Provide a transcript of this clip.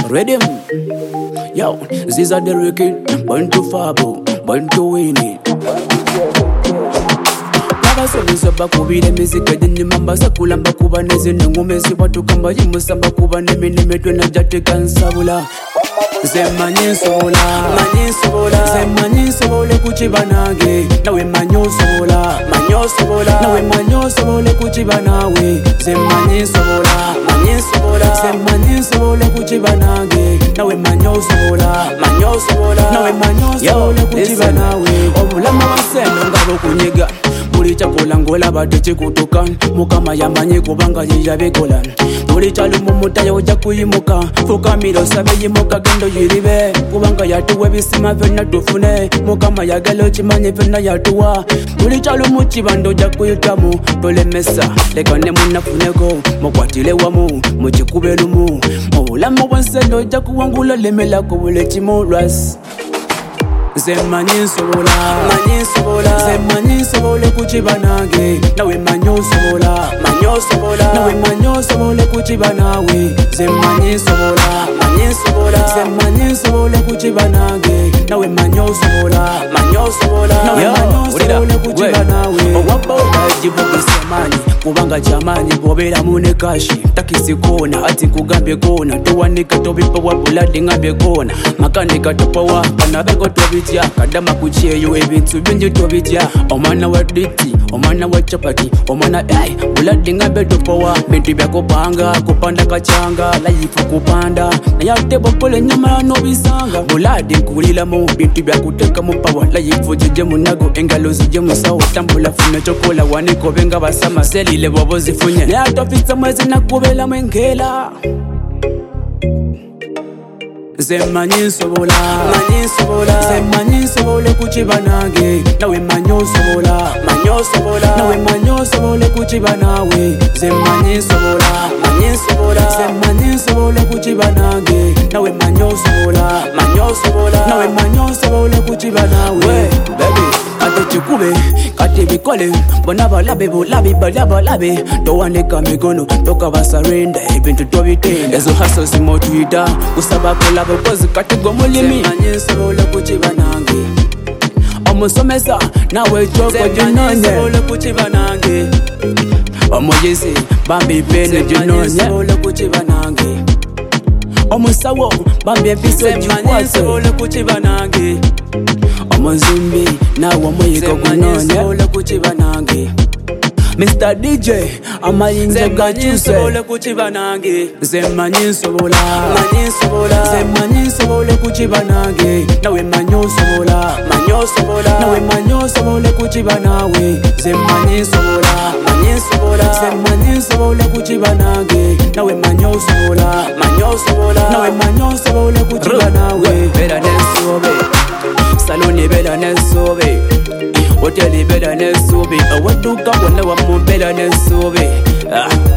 rhythm. Yo, these are the wicked, born to fabo, born to win it. Basobizaba kubira mizika dini mamba sakulamba kuba nezine ngumesi watu kamba yimusamba kuba neminemetwe na jatika nsabula zemanyisobola zemanyisobole kuchibanage nawe manyosobola nawe manyosobole kuchibanawe zemanyisobola zemanyisobole kuchibanage nawe manyosobola nawe manyosobole kuchibanawe obulama wasendo ngabo kunyiga Buli chakola ngola bade chikutuka Mukama yamanyi kubanga yijabekola Buli chalumu mutayo oja kuyimuka Fukamiro sabe yimuka gendo yiribe Kubanga yatuwe bisima vena tufune Mukama yagalo chimanye vena yatuwa Buli chalumu chibando oja kuyitamu Tole mesa lekane munafuneko Mukwatile wamu muchikube lumu Mulamu wansendo oja kuwangula lemela kubule chimulwas zemanyisobola zemanyisobole kuchibanage nawe manyosobola nawe manyosobole kuchibanawe zemanyisobola zemanyisobole kuchibanage nawe manyosobola nawe manyosobole kuchibanawe owabogajibukisemani kubanga chamani bobera mune kashi takisi kona ati kugambye kona tuwanika tobipa wabuladi ngambye kona makanika topawa kanabeko tobitya kadama kucheyo ebintu bingi tobitya omwana wa diti omwana wa chapati omwana buladi ngambye topawa bintu byakopanga kupanda kachanga layifu kupanda nayatebo pole nyamala nobisanga buladi nkulilamu bintu byakuteka mupawa layifu jije munago engalo zije musawo tambula funa chokola waniko benga basama selile bobo zifunye nayatofitsa mwezi nakubela mwengela zemanyisobola zemanyisobole kuchibanage nawe manyosobola nawe manyosobole kuchibanawe zemanyisobola zemanyisobole kuchibanage nawe manyosobola nawe manyosobole kuchibanawe baby ate chikube kati bikole bona balabe balabe towaneka migono toka basarenda ebintu tobitenda ezo hustle zimotwida kusaba kolabo kozi kati gomulimi manyisobole kuchibanange omusomesa nawe choko jinonye kuchibanange omujisi bambi pene jinonye kuchibanange omusawo bambi episo jikwase kuchibanange omuzimbi nawe omuyiko gunonya kuchibanange Mr. DJ amayinja gachuse zemanyisobola zemanyisobole kuchibanage nawe manyosobola nawe manyosobole kuchibanawe zemanyisobola zemanyisobole kuchibanage nawe manyosobola nawe manyosobole kuchibanawe bela nesobe saloni bela nesobe Hoteli bela nesobe awaduka wana wa mu bela nesobe